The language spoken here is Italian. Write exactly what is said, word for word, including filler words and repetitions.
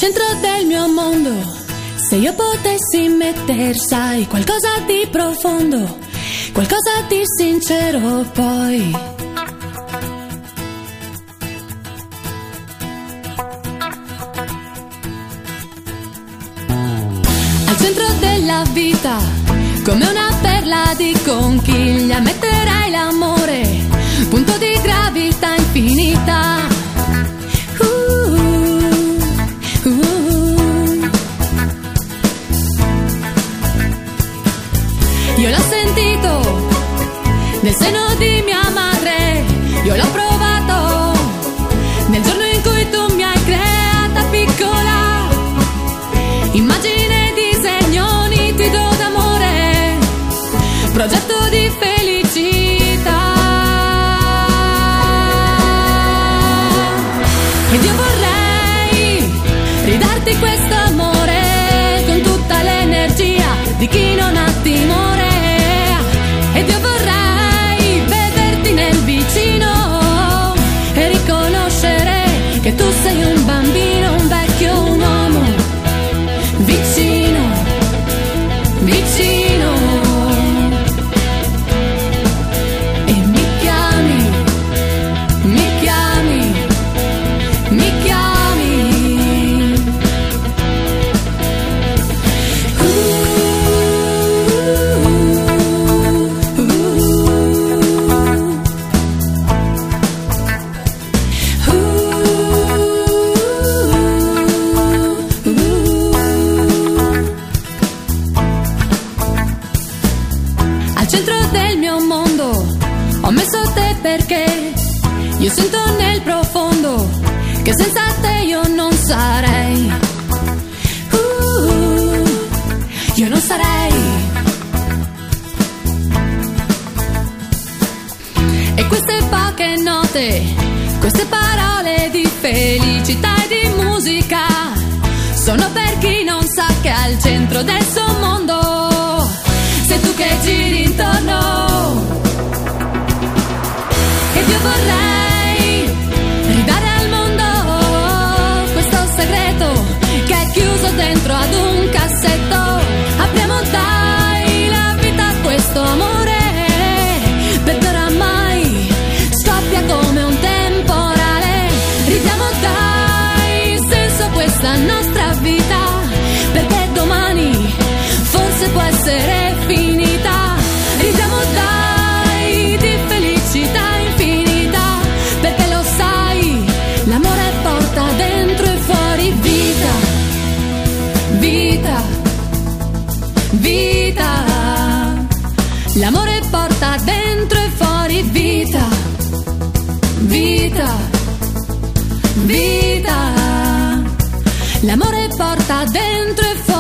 centro del mio mondo. Se io potessi metter, sai, qualcosa di profondo, qualcosa di sincero poi. Al centro della vita, come una perla di conchiglia, metterai l'amore, punto di gravità infinita. Io l'ho sentito nel seno di mia madre, io l'ho provato nel giorno in cui tu mi hai creata piccola. Immagine, disegno nitido d'amore, progetto di felicità. Ed io vorrei ridarti questo amore con tutta l'energia di chi non ha timore. Ed io vorrei vederti nel vicino e riconoscere che tu sei un bambino, un vecchio, un uomo, vicino, vicino. E mi chiami, mi chiami, mi chiami. Al centro del mio mondo ho messo te perché io sento nel profondo che senza te io non sarei. Uh, io non sarei. E queste poche note, queste parole di felicità e di musica sono per chi non sa che al centro del suo mondo sei tu che giri intorno. Ed io vorrei ridare al mondo questo segreto che è chiuso dentro ad un cassetto. Apriamo dai la vita a questo amore, perché oramai scoppia come un temporale. Ridiamo dai senso a questa nostra vita, perché domani forse può essere finita. Ridiamo dai di felicità infinita, perché lo sai, l'amore porta dentro e fuori vita, vita, vita. L'amore porta dentro e fuori vita, vita, vita. L'amore porta dentro e fuori